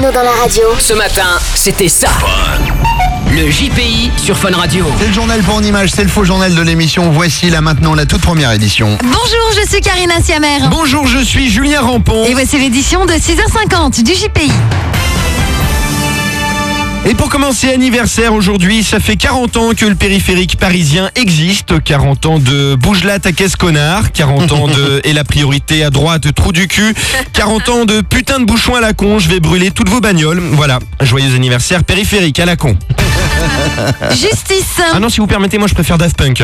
Bruno dans la radio. Ce matin, c'était ça. Le JPI sur Fun Radio. C'est le journal pour en images, c'est le faux journal de l'émission. Voici là maintenant la toute première édition. Bonjour, je suis Karina Siamer. Bonjour, je suis Julien Rampon. Et voici l'édition de 6h50 du JPI. Et pour commencer, anniversaire aujourd'hui, ça fait 40 ans que le périphérique parisien existe. 40 ans de Bougelat à Caisse-Connard, 40 ans de Et la priorité à droite, trou du cul, 40 ans de putain de bouchon à la con, je vais brûler toutes vos bagnoles. Voilà, joyeux anniversaire périphérique à la con. Justice. Ah non, si vous permettez, moi je préfère Daft Punk.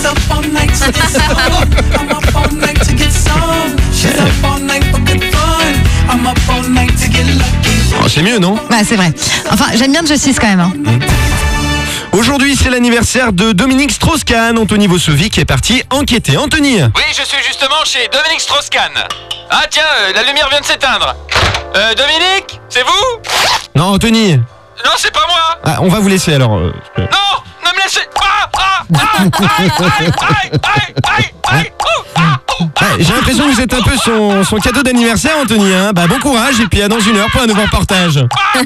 Oh, c'est mieux, non? Bah, c'est vrai. Enfin, j'aime bien Justice quand même. Hein. Aujourd'hui, c'est l'anniversaire de Dominique Strauss-Kahn. Anthony Vossovic est parti enquêter. Anthony. Oui, je suis justement chez Dominique Strauss-Kahn. Ah tiens, la lumière vient de s'éteindre. Dominique, c'est vous? Non, Anthony. Non, c'est pas moi. Ah, on va vous laisser alors. Non, ne me laissez J'ai l'impression que vous êtes un peu son cadeau d'anniversaire, Anthony. Hein, bah, bon courage et puis à dans une heure pour un nouveau reportage.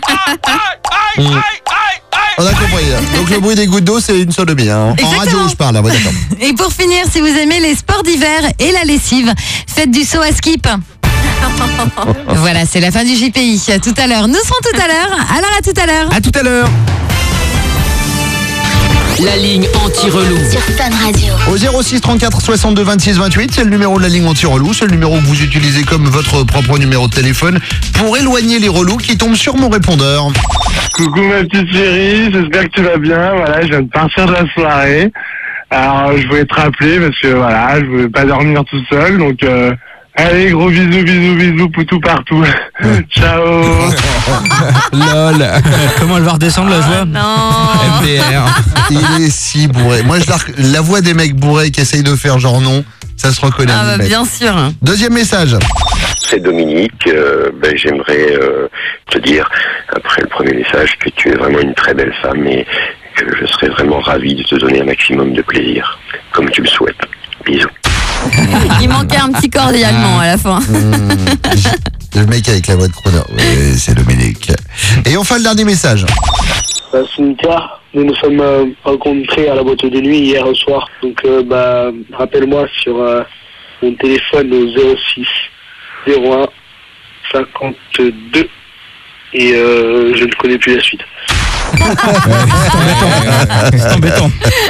On a compris. Donc le bruit des gouttes d'eau, c'est une sodomie. Hein. En radio, je parle. Là, ouais, d'accord. Et pour finir, si vous aimez les sports d'hiver et la lessive, faites du saut à skip. Voilà, c'est la fin du JPI. À tout à l'heure. Nous serons tout à l'heure. Alors à tout à l'heure. À tout à l'heure. La ligne anti-relou. Sur Fun Radio. Au 06 34 62 26 28, c'est le numéro de la ligne anti-relou. C'est le numéro que vous utilisez comme votre propre numéro de téléphone pour éloigner les relous qui tombent sur mon répondeur. Coucou ma petite chérie, j'espère que tu vas bien. Voilà, je viens de partir de la soirée. Alors, je voulais te rappeler parce que voilà, je voulais pas dormir tout seul. Donc, allez, gros bisous, poutou partout. Ciao. Lol. Comment elle va redescendre la voix? Non. MDR. Il est si bourré. Moi, la voix des mecs bourrés qui essayent de faire genre non, ça se reconnaît. Ah bah, bien sûr. Deuxième message. C'est Dominique. J'aimerais te dire, après le premier message, que tu es vraiment une très belle femme et que je serais vraiment ravi de te donner un maximum de plaisir, comme tu le souhaites. Bisous. Il manquait un petit cordialement à la fin. Le mec avec la voix de Croner. Oui, c'est Dominique. Et enfin, le dernier message. Cynthia, nous nous sommes rencontrés à la boîte de nuit hier au soir. Donc, rappelle-moi sur mon téléphone au 06 01 52 et je ne connais plus la suite. C'est embêtant.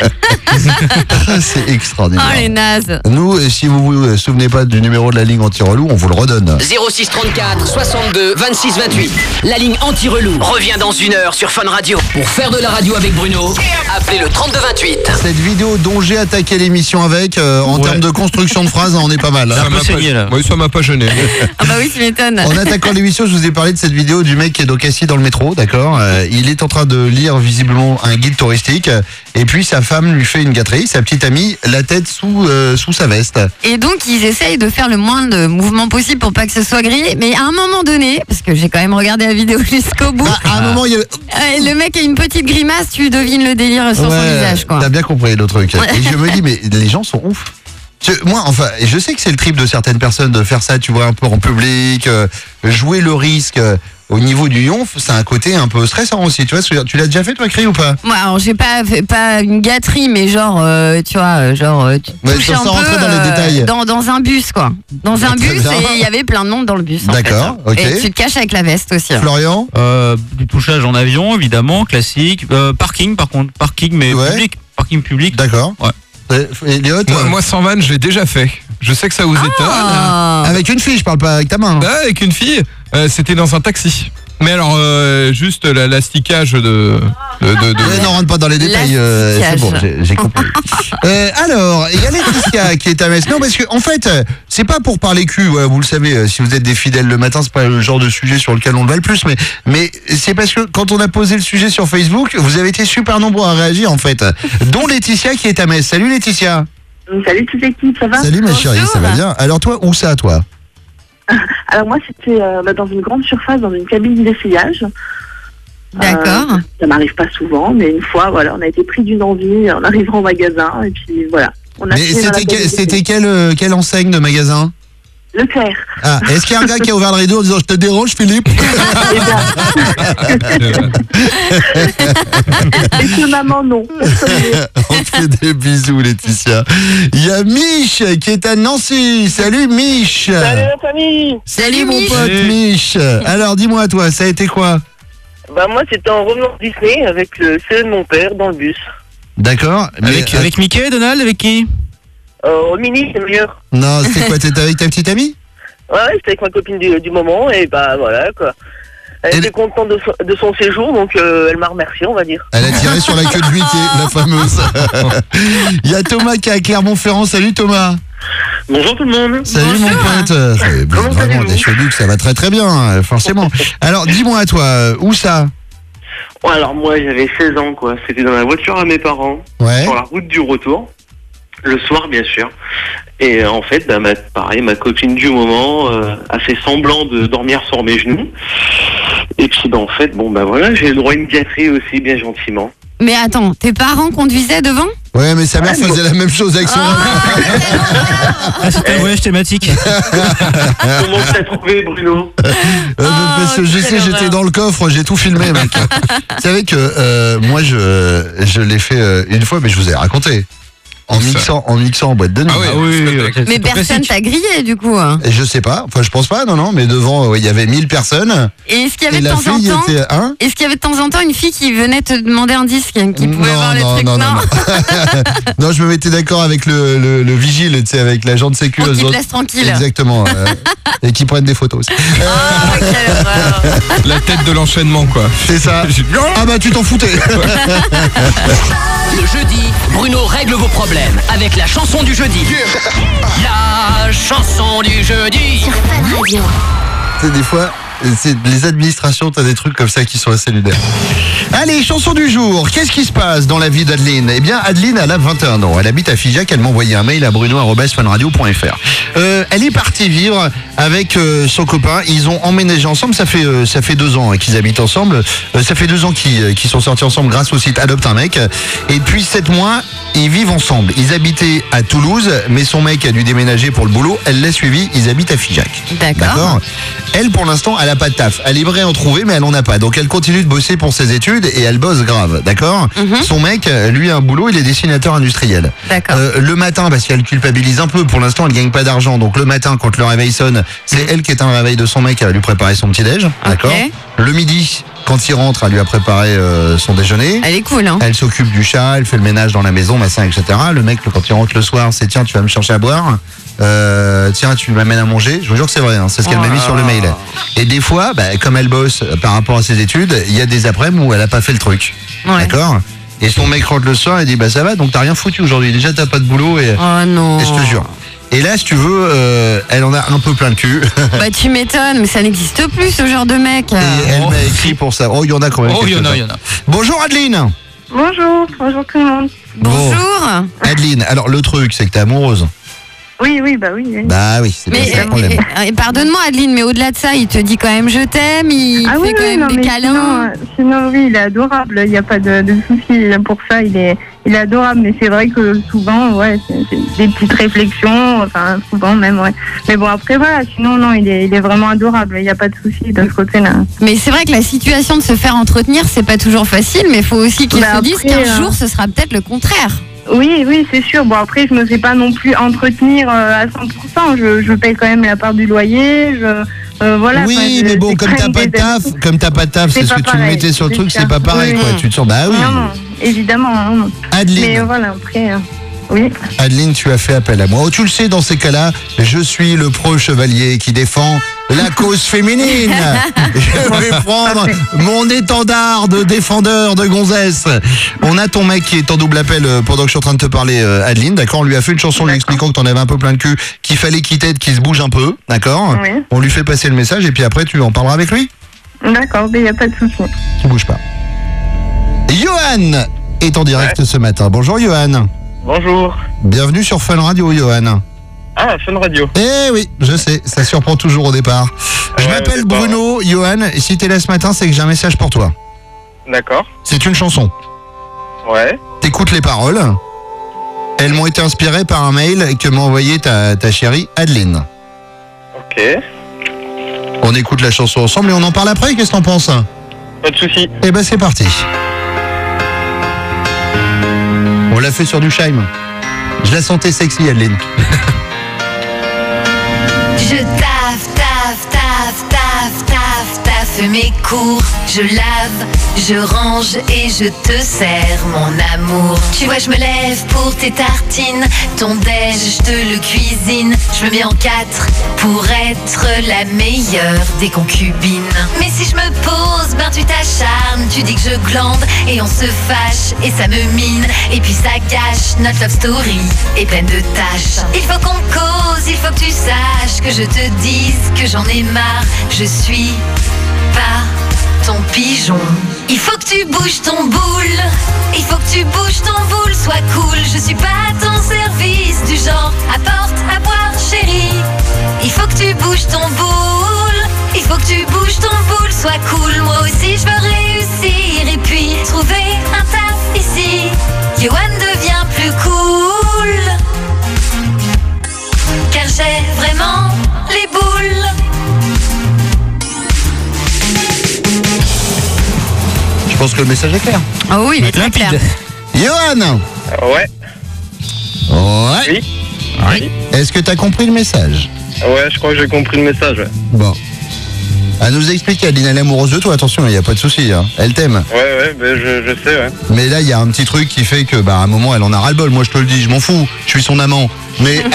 C'est extraordinaire. Oh les nazes. Nous, si vous vous souvenez pas du numéro de la ligne anti-relou, on vous le redonne. 06 34 62 26 28. La ligne anti-relou revient dans une heure sur Fun Radio. Pour faire de la radio avec Bruno, appelez le 32 28. Cette vidéo dont j'ai attaqué l'émission avec, en termes de construction de phrases, on est pas mal. Un peu saigné là. Oui, ça m'a pas gêné. Ah bah oui, tu m'étonnes. En attaquant l'émission, je vous ai parlé de cette vidéo du mec qui est donc assis dans le métro, d'accord. Il est en train de lire visiblement un guide touristique et puis sa femme lui fait une gâterie, sa petite amie, la tête sous sa veste. Et donc ils essayent de faire le moins de mouvements possible pour pas que ce soit grillé. Mais à un moment donné, parce que j'ai quand même regardé la vidéo jusqu'au bout, À un moment, il y a... le mec a une petite grimace, tu devines le délire sur son visage quoi. T'as bien compris le truc. Et je me dis, mais les gens sont ouf. Moi, enfin, je sais que c'est le trip de certaines personnes de faire ça, tu vois, un peu en public, jouer le risque. Au niveau du yonf, c'est un côté un peu stressant aussi. Tu vois, tu l'as déjà fait toi, Cré, ou pas? Moi, alors j'ai pas une gâterie, mais genre, tu vois, tu touches un sans peu rentrer dans les détails. Dans un bus, quoi. Dans un Très bus, bien. et il y avait plein de monde dans le bus. D'accord, en fait. ok. Et tu te caches avec la veste aussi. Florian? Du touchage en avion, évidemment, classique. Parking, par contre, mais Ouais. public. Parking public. D'accord. Ouais. Elliot? Moi, sans vanne, je l'ai déjà fait. Je sais que ça vous étonne. Ah. Avec une fille, je parle pas avec ta main. Ah, avec une fille, c'était dans un taxi. Mais alors, juste l'asticage de... Ouais, non, rentre pas dans les détails. C'est bon, j'ai compris. Alors, il y a Laetitia qui est à Metz. Non, parce que en fait, c'est pas pour parler cul. Ouais, vous le savez, si vous êtes des fidèles le matin, c'est pas le genre de sujet sur lequel on le va le plus. Mais c'est parce que quand on a posé le sujet sur Facebook, vous avez été super nombreux à réagir en fait. Dont Laetitia qui est à Metz. Salut Laetitia. Salut toute l'équipe, ça va? Salut ma chérie, ça va bien. Alors toi, où ça toi? Alors moi c'était dans une grande surface, dans une cabine d'essayage. D'accord. Ça m'arrive pas souvent, mais une fois, voilà, on a été pris d'une envie en arrivant au magasin et puis voilà. On a Mais c'était quelle enseigne de magasin? Leclerc. Ah, est-ce qu'il y a un gars qui a ouvert le rideau en disant je te dérange, Philippe? Et que maman, non. On te fait des bisous, Laetitia. Il y a Mich qui est à Nancy. Salut, Mich. Salut la famille. Salut, mon Mich. pote, Mich. Alors, dis-moi, toi, ça a été quoi? Bah moi c'était en revenant de Disney avec le CV de mon père dans le bus. D'accord. Mais, Avec Mickey, Donald, avec qui? Au mini c'est meilleur. non, c'était quoi? T'étais avec ta petite amie? Ouais, j'étais avec ma copine du moment et bah voilà quoi. Elle était contente de son séjour donc elle m'a remercié on va dire. Elle a tiré sur la queue de Mickey, la fameuse. Il y a Thomas qui est à Clermont-Ferrand. Salut, Thomas. Bonjour tout le monde. Salut, mon pote. Vraiment, des cheveux ça va très très bien, forcément. Alors, dis-moi, toi, où ça? Ouais, alors moi j'avais 16 ans quoi, c'était dans la voiture à mes parents, Ouais. sur la route du retour, le soir bien sûr. Et en fait, bah, pareil, ma copine du moment a fait semblant de dormir sur mes genoux. Et puis bah, en fait, bon bah voilà, j'ai le droit à une gâterie aussi, bien gentiment. Mais attends, tes parents conduisaient devant? Ouais, mais sa mère faisait la même chose avec son Ah, c'était un voyage thématique. Comment t'as trouvé Bruno? Parce que je sais, j'étais dans le coffre, j'ai tout filmé, mec. Vous savez que moi, je l'ai fait une fois, mais je vous ai raconté. En mixant en boîte de nuit. Ah oui, Mais personne t'a grillé du coup. Et je sais pas, enfin je pense pas, non, mais devant il y avait 1000 personnes. Et est-ce qu'il y avait Et de la temps en fille temps était un. Est-ce qu'il y avait de temps en temps une fille qui venait te demander un disque, qui pouvait voir les trucs? non. Non, je me mettais d'accord avec le vigile, tu sais, avec l'agent de sécu. Pour qu'il te laisse tranquille. Exactement. Et qui prennent des photos aussi. Oh, quelle horreur. La tête de l'enchaînement, quoi. C'est ça. Ah bah tu t'en foutais. Le jeudi, Bruno règle vos problèmes avec la chanson du jeudi. La chanson du jeudi. C'est des fois, c'est les administrations, t'as des trucs comme ça qui sont assez lunaires. Allez, chanson du jour. Qu'est-ce qui se passe dans la vie d'Adeline? Eh bien, Adeline, elle a 21 ans. Elle habite à Figeac. Elle m'a envoyé un mail à bruno@funradio.fr. Elle est partie vivre avec son copain. Ils ont emménagé ensemble. Ça fait 2 ans qu'ils habitent ensemble. Ça fait 2 ans qu'ils sont sortis ensemble grâce au site Adopte un mec. Et depuis 7 mois, ils vivent ensemble. Ils habitaient à Toulouse, mais son mec a dû déménager pour le boulot. Elle l'a suivi. Ils habitent à Figeac. D'accord. Elle, pour l'instant, elle a pas de taf. Elle aimerait en trouver, mais elle en a pas. Donc, elle continue de bosser pour ses études et elle bosse grave. D'accord. Son mec, lui, a un boulot. Il est dessinateur industriel. D'accord. Le matin, parce qu'elle culpabilise un peu. Pour l'instant, elle gagne pas d'argent. Donc, le matin, quand le réveil sonne, c'est elle qui éteint le réveil de son mec. Elle va lui préparer son petit déj. D'accord. Ok. Le midi, quand il rentre, elle lui a préparé son déjeuner. Elle est cool, hein. Elle s'occupe du chat, elle fait le ménage dans la maison, machin, etc. Le mec, quand il rentre le soir, c'est tiens, tu vas me chercher à boire. Tiens, tu m'amènes à manger. Je vous jure que c'est vrai, hein, c'est ce qu'elle m'a mis sur le mail. Et des fois, comme elle bosse par rapport à ses études, il y a des après-midi où elle a pas fait le truc. Ouais. D'accord. Et son mec rentre le soir et dit ça va, donc t'as rien foutu aujourd'hui. Déjà t'as pas de boulot et Oh non. je te jure. Et là, si tu veux, elle en a un peu plein le cul. Bah tu m'étonnes, mais ça n'existe plus ce genre de mec. Et elle m'a écrit pour ça. Oh, il y en a quand même. Oh, il y en a. Bonjour Adeline. Bonjour tout le monde. Bonjour. Adeline, alors le truc, c'est que t'es amoureuse. Oui, bah oui. Bah oui, c'est bien Mais ça le problème. pardonne-moi Adeline, mais au-delà de ça, il te dit quand même je t'aime, il Ah fait oui, quand même non, des mais câlins. sinon, oui, il est adorable. Il n'y a pas de souci pour ça. Il est adorable. Mais c'est vrai que souvent, ouais, c'est des petites réflexions. Enfin, souvent même, ouais. Mais bon, après, voilà. Sinon, non, il est vraiment adorable. Il n'y a pas de souci de ce côté-là. Mais c'est vrai que la situation de se faire entretenir, c'est pas toujours facile, mais il faut aussi qu'il Bah se dise après, qu'un jour, ce sera peut-être le contraire. Oui, c'est sûr. Bon, après, je me fais pas non plus entretenir à 100%. Je paye quand même la part du loyer. Voilà. Oui, enfin, mais bon, c'est comme quand t'as même pas de des taf, c'est C'est ce pas que tu pareil, mettais sur le c'est truc, ça. c'est pas pareil, Oui. quoi. Tu te sens, bah oui. Non, évidemment. Non. Adeline. Mais voilà, après, oui. Adeline, tu as fait appel à moi. Oh, tu le sais, dans ces cas-là, je suis le pro-chevalier qui défend la cause féminine. Je vais prendre mon étendard de défendeur de gonzesse. On a ton mec qui est en double appel pendant que je suis en train de te parler, Adeline, d'accord. On lui a fait une chanson lui expliquant que t'en avais un peu plein le cul, qu'il fallait qu'il t'aide, qu'il se bouge un peu, d'accord. Oui. On lui fait passer le message et puis après tu en parleras avec lui. D'accord, mais il n'y a pas de souci. Tu bouges pas. Johan est en direct ce matin. Bonjour Johan. Bonjour. Bienvenue sur Fun Radio, Johan. Ah, Fun Radio. Eh oui, je sais, ça surprend toujours au départ. Je Ouais, m'appelle au départ, Bruno, Johan, et si t'es là ce matin, c'est que j'ai un message pour toi. D'accord. C'est une chanson. Ouais. T'écoutes les paroles. Elles m'ont été inspirées par un mail que m'a envoyé ta chérie Adeline. Ok. On écoute la chanson ensemble et on en parle après, qu'est-ce que t'en penses? Pas de soucis. Eh ben c'est parti. On l'a fait sur du Scheim. Je la sentais sexy, Adeline. Je taffe mes cours, je lave, je range et je te sers mon amour. Tu vois, je me lève pour tes tartines, ton déj, je te le cuisine. Je me mets en 4 pour être la meilleure des concubines. Mais si je me pose, ben tu t'acharnes, tu dis que je glande et on se fâche et ça me mine. Et puis ça gâche, notre love story est pleine de tâches. Il faut qu'on cause, il faut que tu saches, que je te dise que j'en ai marre. Je suis pas ton pigeon. Il faut que tu bouges ton boule. Il faut que tu bouges ton boule. Sois cool, je suis pas à ton service. Du genre, apporte à boire chérie. Il faut que tu bouges ton boule. Il faut que tu bouges ton boule. Sois cool, moi aussi je veux réussir. Et puis trouver un taf ici. Johan devient plus cool, car j'ai vraiment les boules. Je pense que le message est clair. Oh oui, il est très clair. Johan. Ouais. Ouais. Oui. Est-ce que t'as compris le message? Ouais, je crois que j'ai compris le message, ouais. Bon. Elle nous a expliqué, Adeline, elle est amoureuse de toi, attention, il n'y a pas de souci. Hein. Elle t'aime. Ouais, ben je sais, ouais. Mais là, il y a un petit truc qui fait que, à un moment, elle en a ras-le-bol. Moi, je te le dis, je m'en fous. Je suis son amant. Mais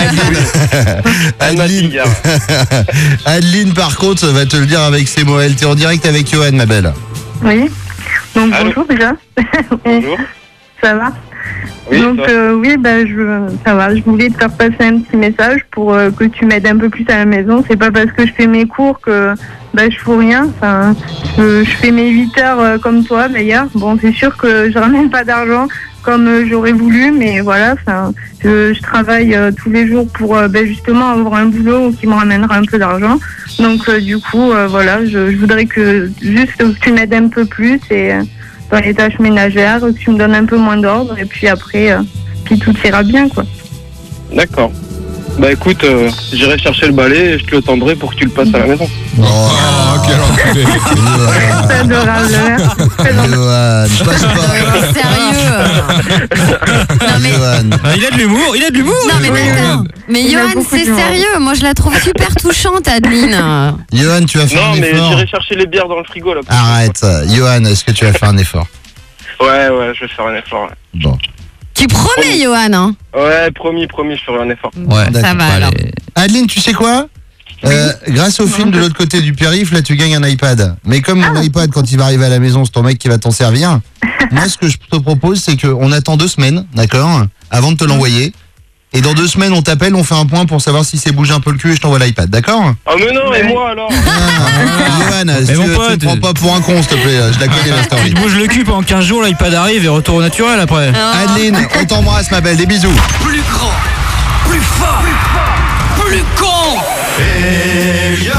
Adeline, par contre, va te le dire avec ses mots. Elle t'es en direct avec Johan, ma belle. Oui. Donc bonjour déjà. Bonjour. Ça va? Oui, donc oui, ça va. Je voulais te faire passer un petit message pour que tu m'aides un peu plus à la maison. C'est pas parce que je fais mes cours que je fous rien. Enfin, je fais mes 8 heures comme toi d'ailleurs. Bon, c'est sûr que je ramène pas d'argent comme j'aurais voulu, mais voilà. Enfin, je travaille tous les jours pour justement avoir un boulot qui me ramènera un peu d'argent. Donc du coup, voilà, je voudrais que tu m'aides un peu plus et dans les tâches ménagères, que tu me donnes un peu moins d'ordre et puis après, puis tout ira bien, quoi. D'accord. Bah écoute, j'irai chercher le balai et je te le tendrai pour que tu le passes à la maison. Oh, quel enculé. C'est adorable, Johan, passe pas. Sérieux. Non mais Il a de l'humour, il a de l'humour. non mais d'accord. Mais Il a Johan, beaucoup c'est d'humour. sérieux. Moi, je la trouve super touchante, Adeline. Johan, tu vas faire Non, un mais effort. j'irai chercher les bières dans le frigo là. Arrête. Johan, est-ce que tu vas faire un effort? Ouais, je vais faire un effort. Ouais, Bon. Tu promets, Johan, hein? ouais promis, je ferai un effort. Ouais, ça d'accord. va alors. Adeline, tu sais quoi? Grâce au film de l'autre côté du périph', là tu gagnes un iPad. Mais comme mon iPad, quand il va arriver à la maison, c'est ton mec qui va t'en servir. Moi, ce que je te propose, c'est qu'on attend 2 semaines, d'accord, avant de te l'envoyer. Et dans 2 semaines, on t'appelle, on fait un point pour savoir si c'est bougé un peu le cul et je t'envoie l'iPad, d'accord? Ah mais non, et moi alors? Johan, si tu mon ne pote, prends pas pour un con, s'il te plaît, je la connais la Tu story. te bouges le cul pendant 15 jours, l'iPad arrive et retour au naturel après. Adeline, on t'embrasse, ma belle, des bisous. Plus grand, plus fort, plus con. Elliot,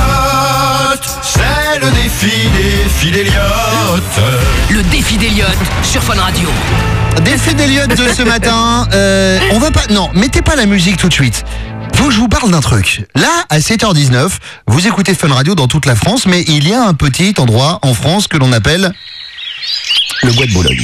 c'est le défi d'Elliot. Le défi d'Elliot sur Fun Radio. Défi d'Elliot de ce matin. On va pas. Non, mettez pas la musique tout de suite. Faut que je vous parle d'un truc. Là, à 7h19, vous écoutez Fun Radio dans toute la France, mais il y a un petit endroit en France que l'on appelle le Bois de Boulogne.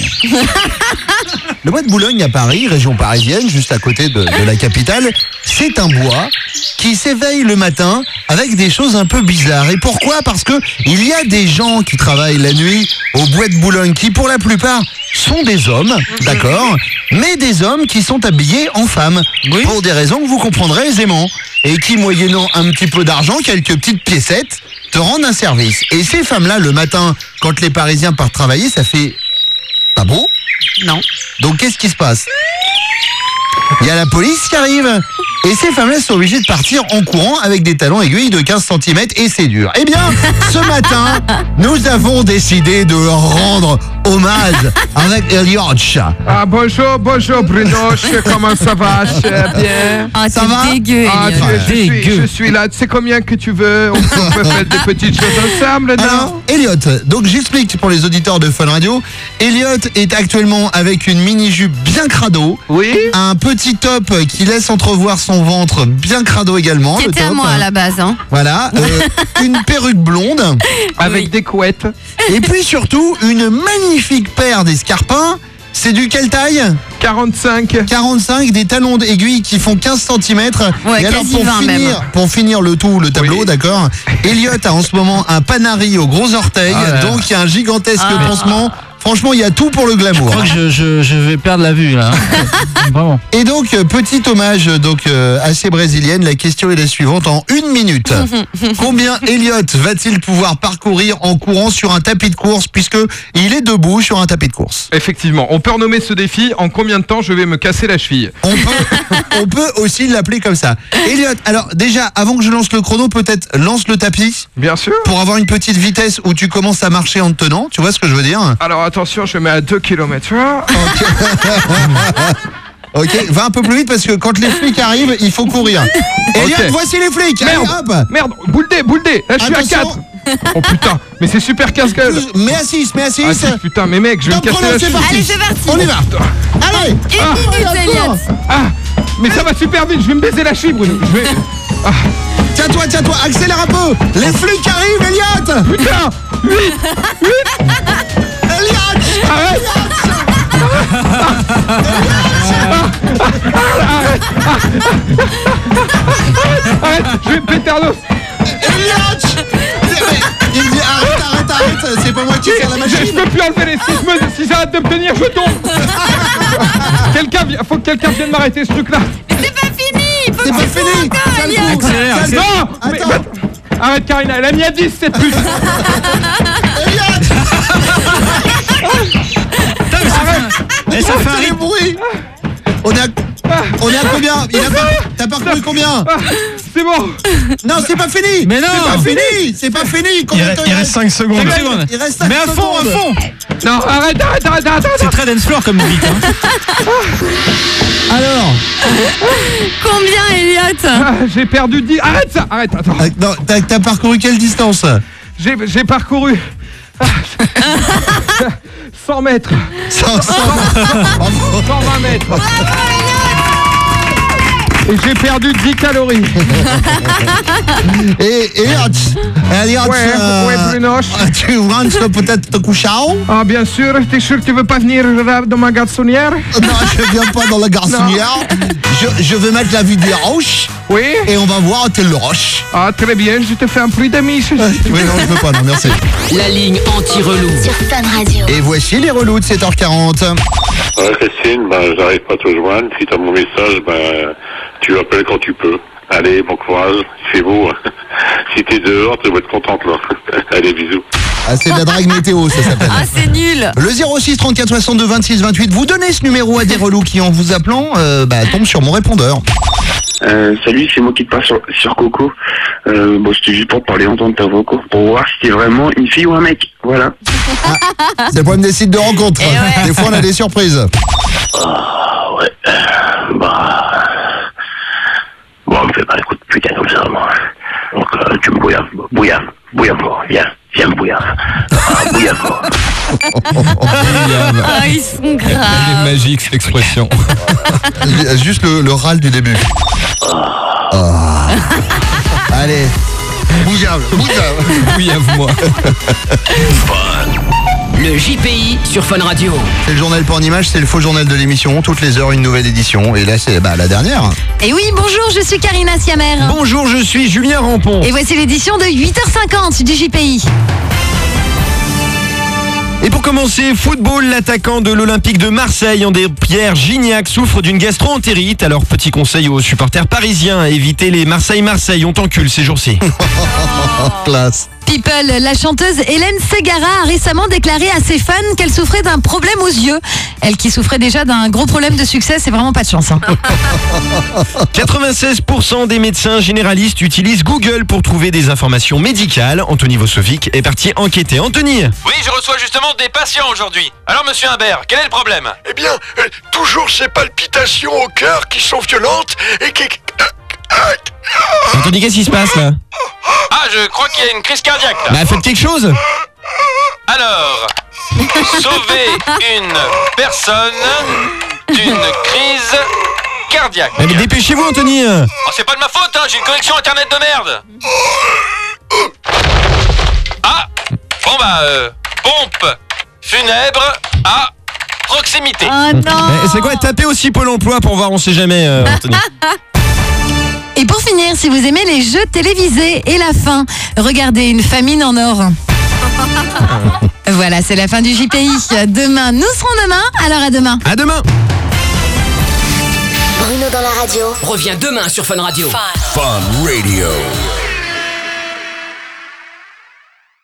Le Bois de Boulogne à Paris, région parisienne, juste à côté de la capitale, c'est un bois qui s'éveille le matin avec des choses un peu bizarres. Et pourquoi? Parce que il y a des gens qui travaillent la nuit au Bois de Boulogne qui, pour la plupart, sont des hommes, d'accord, mais des hommes qui sont habillés en femmes, pour des raisons que vous comprendrez aisément, et qui, moyennant un petit peu d'argent, quelques petites piécettes, te rendent un service. Et ces femmes-là, le matin, quand les Parisiens partent travailler, ça fait pas beau. Non. Donc qu'est-ce qui se passe? Il y a la police qui arrive et ces femmes-là sont obligées de partir en courant avec des talons aiguilles de 15 cm et c'est dur. Eh bien, ce matin, nous avons décidé de leur rendre hommage avec Elliot. Ah bonjour Bruno, comment ça va? Bien. Ah, Ça va? dégueu. Ah, Elliot. je suis là, tu sais combien que tu veux? On peut faire des petites choses ensemble, non? Alors, Elliot, donc j'explique pour les auditeurs de Fun Radio. Elliot est actuellement avec une mini-jupe bien crado. Oui. Un petit top qui laisse entrevoir son ventre bien crado également. C'était le à top. moi à la base. Hein. Voilà, une perruque blonde. Avec des couettes. Et puis surtout, une magnifique paire d'escarpins. C'est du quelle taille? 45. 45, des talons d'aiguille qui font 15 cm. Ouais, et alors quasi 20 même. pour finir le tableau, Oui. d'accord, Elliot a en ce moment un panari au gros orteil, donc il y a un gigantesque pansement. Franchement, il y a tout pour le glamour. Je crois que je vais perdre la vue là. Vraiment. Et donc, petit hommage assez brésilienne, la question est la suivante en 1 minute. Combien Elliot va-t-il pouvoir parcourir en courant sur un tapis de course, puisque il est debout sur un tapis de course? Effectivement, on peut renommer ce défi en combien de temps je vais me casser la cheville. On peut aussi l'appeler comme ça. Elliot, alors déjà, avant que je lance le chrono, peut-être lance le tapis. Bien sûr. Pour avoir une petite vitesse où tu commences à marcher en te tenant, tu vois ce que je veux dire? Alors attention, je mets à 2 km/h. Ok, va un peu plus vite parce que quand les flics arrivent, il faut courir. Elliot, Ok. voici les flics. Merde, Allez, hop. merde, boule dé. Là, je suis à Attention. 4. Oh putain, mais c'est super casse-gueule. Mets à 6, mets à 6. Ah si, putain, mais mec, je vais me Top casser chrono, la c'est cheville. parti. Allez, c'est parti. On y va. Allez. Une minute, Elliot. Ah, mais ça va super vite, je vais me baiser la cheville, Bruno. Je vais... Tiens-toi, accélère un peu. Les flics arrivent, Elliot. Putain, Elliot. arrête. Arrête, je vais me péter l'os. Elliot. Il me dit arrête, c'est pas moi qui tire la Je machine. peux plus enlever les si j'arrête de me tenir, je tombe. Faut que quelqu'un vienne m'arrêter ce truc-là. C'est pas fini. Faut C'est que pas tu cours fini. encore, Tiens le Elliot. coup. Accélère, Tiens le accélère. coup. Non, mais- Attends. Arrête Karina, elle a mis à 10 cette pute. Et ça fait un les rythme. bruits. On est à combien? T'as parcouru combien? C'est bon. Non, c'est pas fini. Mais non. C'est pas fini. Combien de temps Il reste 5 secondes. Il reste 5 Mais à fond, secondes. à fond. Non, arrête. C'est très dance floor comme musique. Hein. Alors, Combien, Elliot? Ah, j'ai perdu 10. Arrête ça. Arrête, attends. non, t'as parcouru quelle distance? J'ai parcouru 100 mètres. 120 mètres. Et j'ai perdu 10 calories. Et Elliot, Ouais, Bruno. tu rentres peut-être te coucher? Ah, bien sûr. T'es sûr que tu veux pas venir dans ma garçonnière? Non, je viens pas dans la garçonnière. Je vais mettre la vue des roches. Oui. Et on va voir tel le roche. Ah, très bien. Je te fais un prix d'amis. Oui, non, je veux pas, non, merci. La ligne anti-relou. Sur Fun Radio. Et voici les relous de 7h40. Ouais, Christine, j'arrive pas à te joindre. Si t'as mon message, tu appelles quand tu peux. Allez, bon courage, c'est beau. Si t'es dehors, tu vas être contente là. Allez, bisous. Ah, c'est de la drague météo, ça s'appelle. Ah, c'est nul. Le 06 34 62 26 28, vous donnez ce numéro à des relous qui, en vous appelant, tombe sur mon répondeur. Salut, c'est moi qui te passe sur Coco. C'était juste pour parler, entendre ta voix, quoi. Pour voir si t'es vraiment une fille ou un mec. Voilà. C'est le problème des sites de rencontres. Des fois, on a des surprises. Ouais. Bon, on me fait pas écoute, putain, comme ça, moi. Donc, tu me bouillave-moi. Viens me bouillave. Bouillave-moi. Ah, ils sont Elle est graves. magique cette expression. Juste le râle du début. Ah. Allez. Bouillave. Bouillave-moi. Le JPI sur Fun Radio. C'est le journal pas en image, c'est le faux journal de l'émission. Toutes les heures, une nouvelle édition. Et là, c'est la dernière. Et oui, bonjour, je suis Karina Siamer. Bonjour, je suis Julien Rampon. Et voici l'édition de 8h50 du JPI. Et pour commencer, football, l'attaquant de l'Olympique de Marseille, André-Pierre Gignac, souffre d'une gastro-entérite. Alors, petit conseil aux supporters parisiens, évitez les Marseille-Marseille, on t'encule ces jours-ci. Classe. People, la chanteuse Hélène Ségara a récemment déclaré à ses fans qu'elle souffrait d'un problème aux yeux. Elle qui souffrait déjà d'un gros problème de succès, c'est vraiment pas de chance. 96% des médecins généralistes utilisent Google pour trouver des informations médicales. Anthony Vosovic est parti enquêter. Anthony. Oui, je reçois justement des patients aujourd'hui. Alors, monsieur Imbert, quel est le problème? Eh bien, toujours ces palpitations au cœur qui sont violentes et qui... Anthony, qu'est-ce qui se passe là? Ah, je crois qu'il y a une crise cardiaque là. Bah faites quelque chose. Alors, sauver une personne d'une crise cardiaque. Mais dépêchez-vous, Anthony. Oh, c'est pas de ma faute, hein, j'ai une connexion internet de merde. Ah, bon bah, pompe funèbre à proximité. Oh non. C'est quoi? Tapez aussi Pôle emploi pour voir, on sait jamais, Anthony. Et pour finir, si vous aimez les jeux télévisés et la faim, regardez Une famine en or. Voilà, c'est la fin du JPI. Demain, nous serons demain, alors à demain. À demain. Bruno dans la radio revient demain sur Fun Radio. Fun Radio.